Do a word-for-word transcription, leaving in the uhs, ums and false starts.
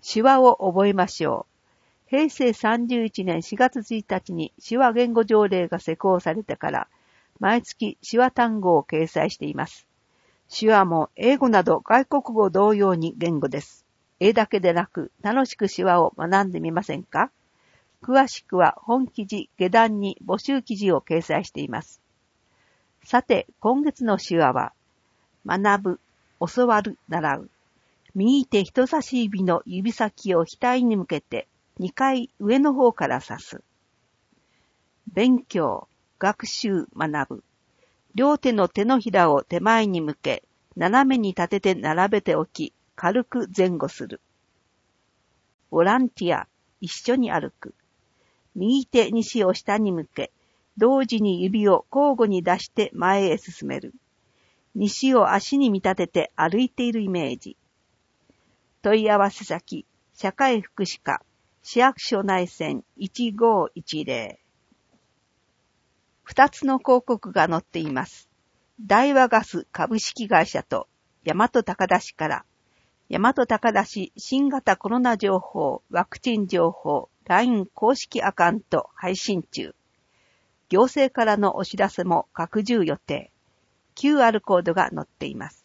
手話を覚えましょう。へいせいさんじゅういちねんしがつついたちに手話言語条例が施行されてから、毎月手話単語を掲載しています。手話も英語など外国語同様に言語です。絵だけでなく楽しく手話を学んでみませんか？詳しくは本記事下段に募集記事を掲載しています。さて、今月の手話は、学ぶ、教わる、習う。右手人差し指の指先を額に向けてにかい上の方から指す。勉強、学習、学ぶ。両手の手のひらを手前に向け、斜めに立てて並べておき、軽く前後する。ボランティア、一緒に歩く。右手西を下に向け、同時に指を交互に出して前へ進める。西を足に見立てて歩いているイメージ。問い合わせ先、社会福祉課、市役所内線いちごいちぜろ。二つの広告が載っています。大和ガス株式会社と大和高田市から、大和高田市新型コロナ情報、ワクチン情報、ライン 公式アカウント配信中。行政からのお知らせも拡充予定。キューアール コードが載っています。